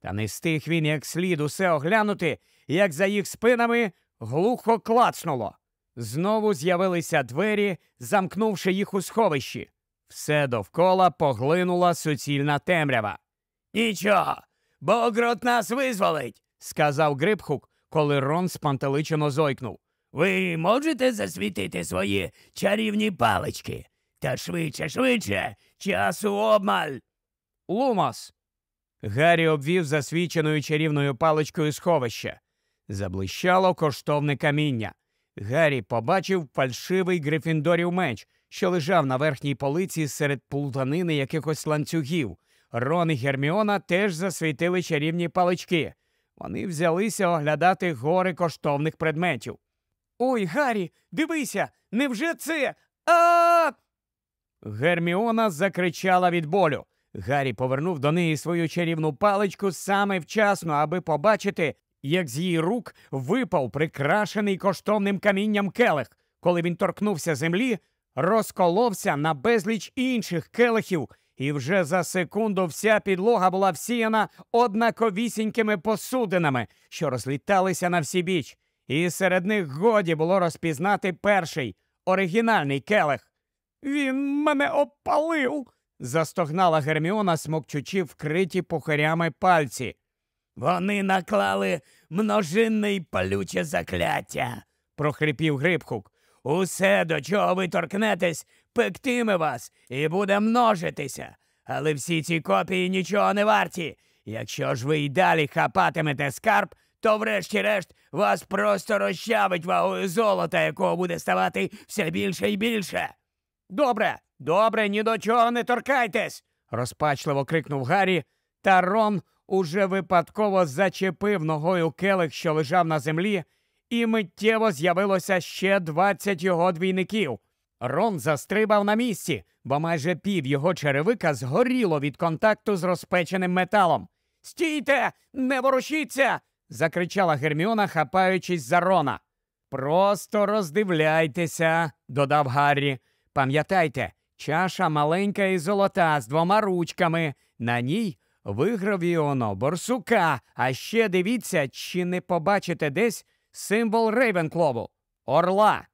Та не встиг він як слід усе оглянути, як за їх спинами глухо клацнуло. Знову з'явилися двері, замкнувши їх у сховищі. Все довкола поглинула суцільна темрява. «Нічого, Богрот нас визволить», – сказав Грибхук, коли Рон спантеличено зойкнув. «Ви можете засвітити свої чарівні палички? Та швидше, часу обмаль!» «Лумос!» Гаррі обвів засвіченою чарівною паличкою сховище. Заблищало коштовне каміння. Гаррі побачив фальшивий Грифіндорів меч, що лежав на верхній полиці серед плутанини якихось ланцюгів. Рон і Герміона теж засвітили чарівні палички. Вони взялися оглядати гори коштовних предметів. «Ой, Гаррі, дивися! Невже це? А!» Герміона закричала від болю. Гаррі повернув до неї свою чарівну паличку саме вчасно, аби побачити, як з її рук випав прикрашений коштовним камінням келих. Коли він торкнувся землі, розколовся на безліч інших келихів, і вже за секунду вся підлога була всіяна однаковісінькими посудинами, що розліталися на всі біч. І серед них годі було розпізнати перший, оригінальний келих. «Він мене обпалив!» – застогнала Герміона, смокчучи вкриті пухирями пальці. «Вони наклали множинне й палюче закляття», – прохрипів Грибхук. «Усе, до чого ви торкнетесь, пектиме вас і буде множитися. Але всі ці копії нічого не варті. Якщо ж ви й далі хапатимете скарб, то врешті-решт вас просто розчавить вагою золота, якого буде ставати все більше і більше». Добре, ні до чого не торкайтесь!» – розпачливо крикнув Гаррі, та Рон уже випадково зачепив ногою келих, що лежав на землі, і миттєво з'явилося ще 20 його двійників. Рон застрибав на місці, бо майже пів його черевика згоріло від контакту з розпеченим металом. «Стійте! Не ворушіться!» – закричала Герміона, хапаючись за Рона. «Просто роздивляйтеся!» – додав Гаррі. «Пам'ятайте, чаша маленька і золота з 2 ручками. На ній вигравіоно борсука, а ще дивіться, чи не побачите десь символ Рейвенклову – орла».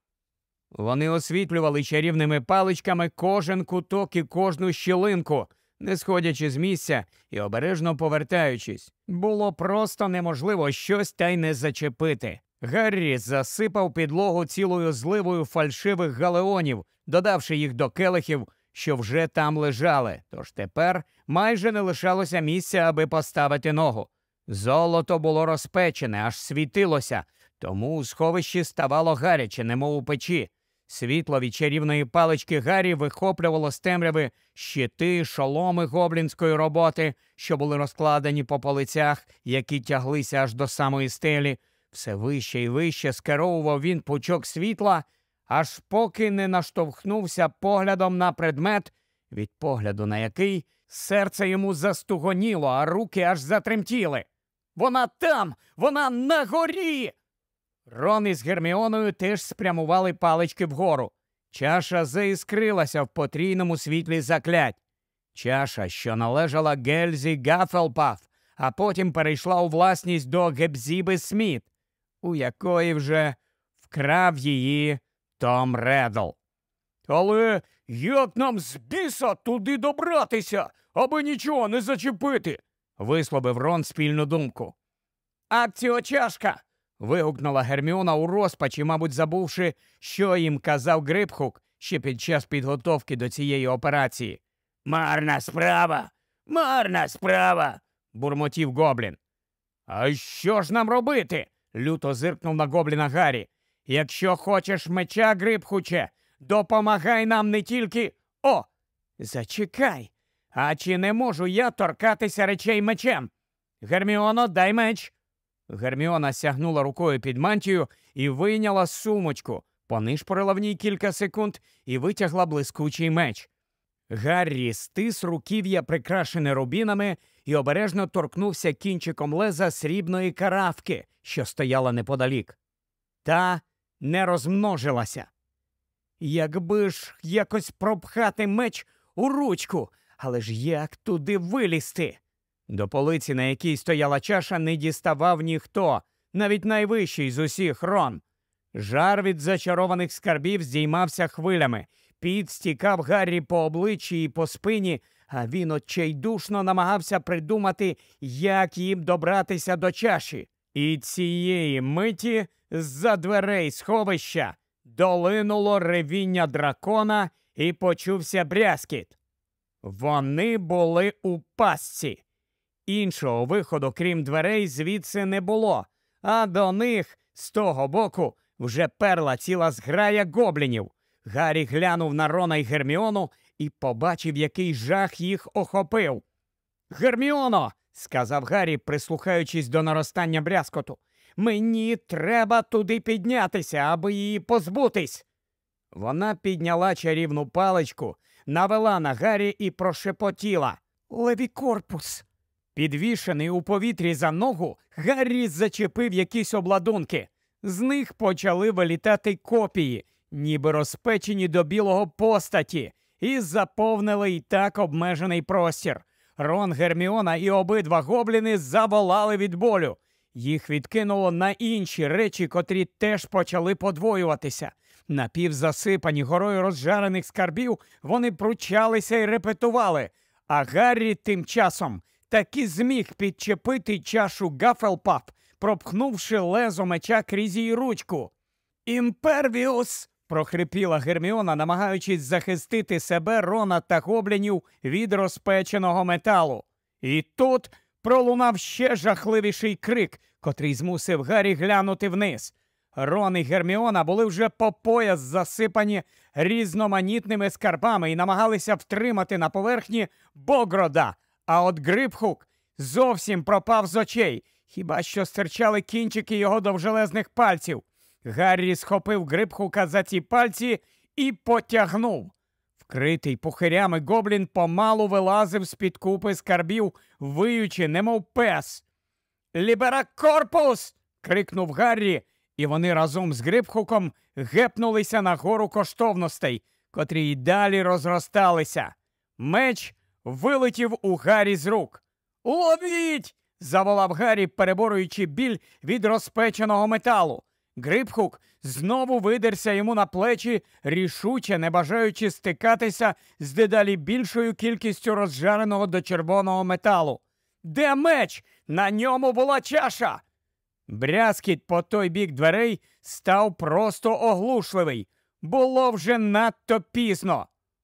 Вони освітлювали чарівними паличками кожен куток і кожну щілинку, не сходячи з місця і обережно повертаючись. Було просто неможливо щось та й не зачепити. Гаррі засипав підлогу цілою зливою фальшивих галеонів, додавши їх до келихів, що вже там лежали, тож тепер майже не лишалося місця, аби поставити ногу. Золото було розпечене, аж світилося, тому у сховищі ставало гаряче, немов у печі. Світло від чарівної палички Гаррі вихоплювало з темряви щити, шоломи гоблінської роботи, що були розкладені по полицях, які тяглися аж до самої стелі. Все вище і вище скеровував він пучок світла, аж поки не наштовхнувся поглядом на предмет, від погляду на який серце йому застугоніло, а руки аж затремтіли. «Вона там! Вона на горі!» Рон із Герміоною теж спрямували палички вгору. Чаша заіскрилася в потрійному світлі заклять. Чаша, що належала Гельзі Гафелпаф, а потім перейшла у власність до Гебзіби Сміт, у якої вже вкрав її Том Реддл. «Але як нам з біса туди добратися, аби нічого не зачепити?» – висловив Рон спільну думку. «Акціочашка!» – вигукнула Герміона у розпачі, мабуть, забувши, що їм казав Грибхук ще під час підготовки до цієї операції. Марна справа!» – бурмотів Гоблін. «А що ж нам робити?» – люто зиркнув на Гобліна Гаррі. «Якщо хочеш меча, Грибхуче, допомагай нам не тільки...» «О, зачекай! А чи не можу я торкатися речей мечем? Герміоно, дай меч!» Герміона сягнула рукою під мантію і вийняла сумочку, понишпорила в ній кілька секунд і витягла блискучий меч. Гаррі стис руків'я, прикрашене рубінами, і обережно торкнувся кінчиком леза срібної каравки, що стояла неподалік. Та не розмножилася. Якби ж якось пропхати меч у ручку, але ж як туди вилізти? До полиці, на якій стояла чаша, не діставав ніхто, навіть найвищий з усіх Рон. Жар від зачарованих скарбів здіймався хвилями. Піт стікав Гаррі по обличчі і по спині, а він отчайдушно намагався придумати, як їм добратися до чаші. І цієї миті з-за дверей сховища долинуло ревіння дракона і почувся брязкіт. Вони були у пастці. Іншого виходу, крім дверей, звідси не було, а до них, з того боку, вже перла ціла зграя гоблінів. Гаррі глянув на Рона й Герміону і побачив, який жах їх охопив. «Герміоно!» – сказав Гаррі, прислухаючись до наростання брязкоту. «Мені треба туди піднятися, аби її позбутись!» Вона підняла чарівну паличку, навела на Гаррі і прошепотіла. «Левікорпус!» Підвішений у повітрі за ногу, Гаррі зачепив якісь обладунки. З них почали вилітати копії, ніби розпечені до білого постаті, і заповнили й так обмежений простір. Рон, Герміона і обидва гобліни заволали від болю. Їх відкинуло на інші речі, котрі теж почали подвоюватися. Напівзасипані горою розжарених скарбів, вони пручалися і репетували, а Гаррі тим часом таки зміг підчепити чашу Гафелпаф, пропхнувши лезо меча крізь її ручку. «Імпервіус!» – прохрипіла Герміона, намагаючись захистити себе, Рона та гоблінів від розпеченого металу. І тут пролунав ще жахливіший крик, котрий змусив Гаррі глянути вниз. Рон і Герміона були вже по пояс засипані різноманітними скарбами і намагалися втримати на поверхні Богрода, а от Грипхук зовсім пропав з очей, хіба що стирчали кінчики його довжелезних пальців. Гаррі схопив Грипхука за ці пальці і потягнув. Вкритий пухирями гоблін помалу вилазив з-під купи скарбів, виючи, немов пес. «Ліберакорпус!» – крикнув Гаррі, і вони разом з Грипхуком гепнулися на гору коштовностей, котрі й далі розросталися. Меч вилетів у Гаррі з рук. «Ловіть!» – заволав Гаррі, переборюючи біль від розпеченого металу. Грипхук знову видерся йому на плечі, рішуче не бажаючи стикатися з дедалі більшою кількістю розжареного до червоного металу. «Де меч? На ньому була чаша!» Брязкіт по той бік дверей став просто оглушливий. Було вже надто пізно.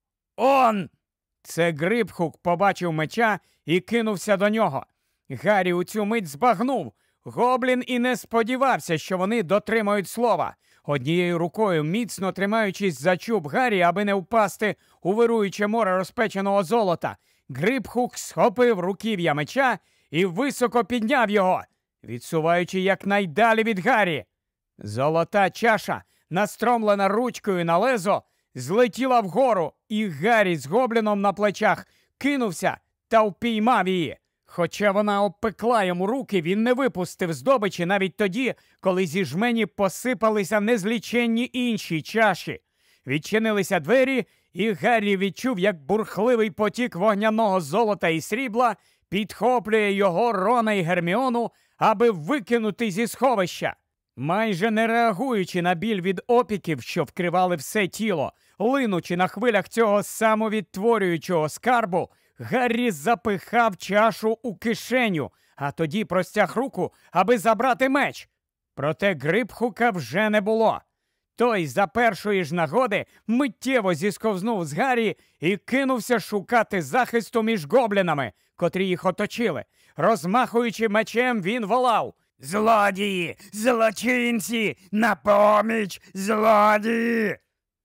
«Он!» Це Грипхук побачив меча і кинувся до нього. Гаррі у цю мить збагнув. Гоблін і не сподівався, що вони дотримають слова. Однією рукою, міцно тримаючись за чуб Гаррі, аби не впасти у вируюче море розпеченого золота, Грипхук схопив руків'я меча і високо підняв його, відсуваючи якнайдалі від Гаррі. Золота чаша, настромлена ручкою на лезо, злетіла вгору, і Гаррі з гобліном на плечах кинувся та впіймав її. Хоча вона обпекла йому руки, він не випустив здобичі навіть тоді, коли зі жмені посипалися незліченні інші чаші. Відчинилися двері, і Гаррі відчув, як бурхливий потік вогняного золота і срібла підхоплює його, Рона і Герміону, аби викинути зі сховища. Майже не реагуючи на біль від опіків, що вкривали все тіло, линучи на хвилях цього самовідтворюючого скарбу, Гаррі запихав чашу у кишеню, а тоді простяг руку, аби забрати меч. Проте Грипхука вже не було. Той за першої ж нагоди миттєво зісковзнув з Гаррі і кинувся шукати захисту між гоблінами, котрі їх оточили. Розмахуючи мечем, він волав: «Злодії! Злочинці! На поміч! Злодії!»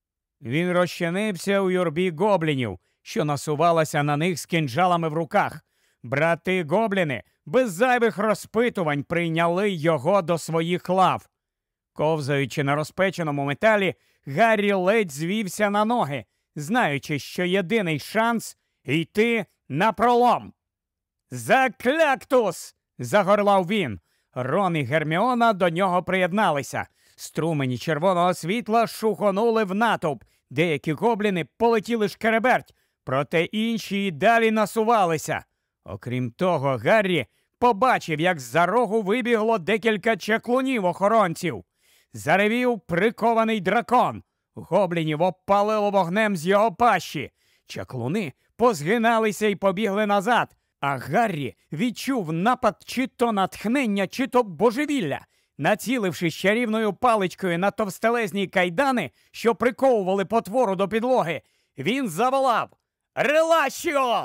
Він розчинився у юрбі гоблінів, що насувалася на них з кинджалами в руках. Брати-гобліни без зайвих розпитувань прийняли його до своїх лав. Ковзаючи на розпеченому металі, Гаррі ледь звівся на ноги, знаючи, що єдиний шанс – йти напролом. «Закляктус!» – загорлав він. Рон і Герміона до нього приєдналися. Струмені червоного світла шухонули в натовп. Деякі гобліни полетіли шкереберть, проте інші й далі насувалися. Окрім того, Гаррі побачив, як з-за рогу вибігло декілька чаклунів-охоронців. Заревів прикований дракон. Гоблінів обпалило вогнем з його пащі. Чаклуни позгиналися і побігли назад, а Гаррі відчув напад чи то натхнення, чи то божевілля. Націлившись чарівною паличкою на товстелезні кайдани, що приковували потвору до підлоги, він заволав: «Релашіо!»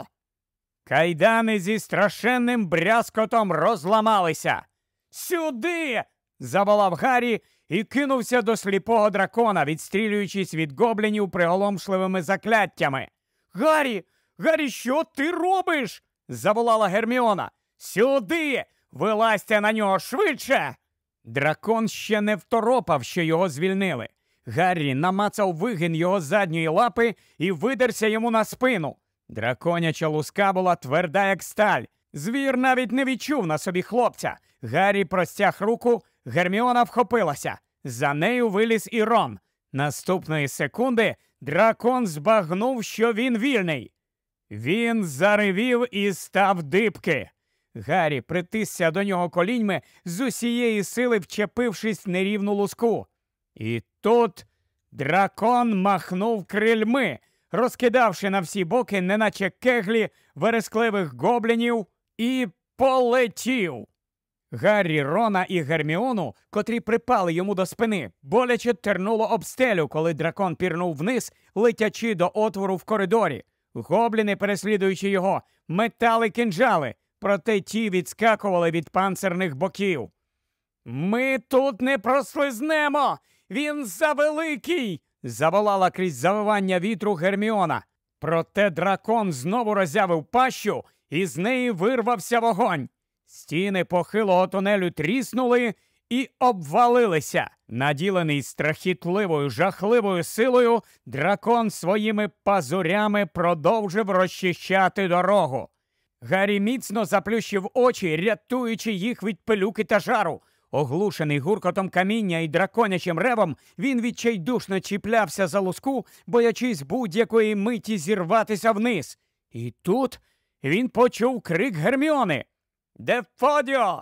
Кайдани зі страшенним брязкотом розламалися. «Сюди!» – заволав Гаррі і кинувся до сліпого дракона, відстрілюючись від гоблінів приголомшливими закляттями. «Гаррі! Гаррі, що ти робиш?» – заволала Герміона. «Сюди! Вилазьте на нього швидше!» Дракон ще не второпав, що його звільнили. Гаррі намацав вигин його задньої лапи і видерся йому на спину. Драконяча луска була тверда, як сталь. Звір навіть не відчув на собі хлопця. Гаррі простяг руку, Герміона вхопилася. За нею виліз і Рон. Наступної секунди дракон збагнув, що він вільний. Він заревів і став дибки. Гаррі притисся до нього коліньми, з усієї сили вчепившись в нерівну луску. І тут дракон махнув крильми, розкидавши на всі боки, неначе кеглі, верескливих гоблінів, і полетів. Гаррі, Рона і Герміону, котрі припали йому до спини, боляче тернуло об стелю, коли дракон пірнув вниз, летячи до отвору в коридорі. Гобліни, переслідуючи його, метали кинджали, проте ті відскакували від панцирних боків. «Ми тут не прослизнемо! Він завеликий!» – заволала крізь завивання вітру Герміона. Проте дракон знову роззявив пащу, і з неї вирвався вогонь. Стіни похилого тунелю тріснули і обвалилися. Наділений страхітливою, жахливою силою, дракон своїми пазурями продовжив розчищати дорогу. Гаррі міцно заплющив очі, рятуючи їх від пилюки та жару. Оглушений гуркотом каміння і драконячим ревом, він відчайдушно чіплявся за луску, боячись будь-якої миті зірватися вниз. І тут він почув крик Герміони: «Дефодіо!»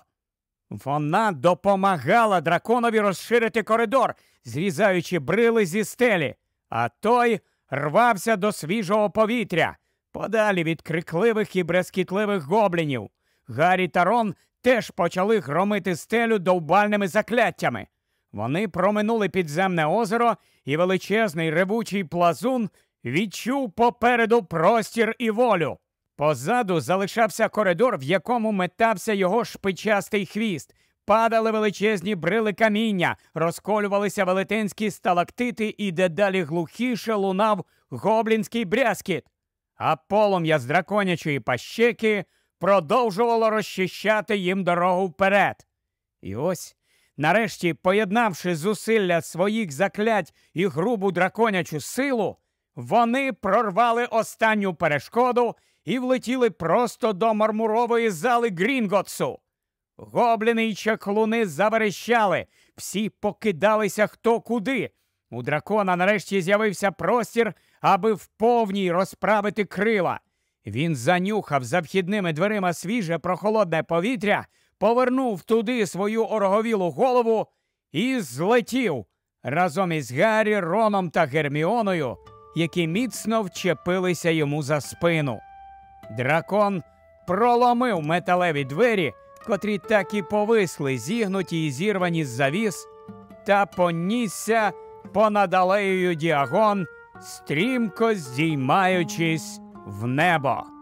Вона допомагала драконові розширити коридор, зрізаючи брили зі стелі, а той рвався до свіжого повітря, подалі від крикливих і брескітливих гоблінів. Гаррі та Рон теж почали громити стелю довбальними закляттями. Вони проминули підземне озеро, і величезний ревучий плазун відчув попереду простір і волю. Позаду залишався коридор, в якому метався його шпичастий хвіст. Падали величезні брили каміння, розколювалися велетенські сталактити і дедалі глухіше лунав гоблінський брязкіт. А полум'я з драконячої пащеки продовжувало розчищати їм дорогу вперед. І ось, нарешті, поєднавши зусилля своїх заклять і грубу драконячу силу, вони прорвали останню перешкоду і влетіли просто до мармурової зали Грінготсу. Гобліни й чаклуни заверещали, всі покидалися хто куди. У дракона нарешті з'явився простір, аби вповні розправити крила. Він занюхав за вхідними дверима свіже прохолодне повітря, повернув туди свою ороговілу голову і злетів разом із Гаррі, Роном та Герміоною, які міцно вчепилися йому за спину. Дракон проломив металеві двері, котрі так і повисли, зігнуті і зірвані з завіс, та понісся понад алеєю Діагон, стрімко здіймаючись в небо.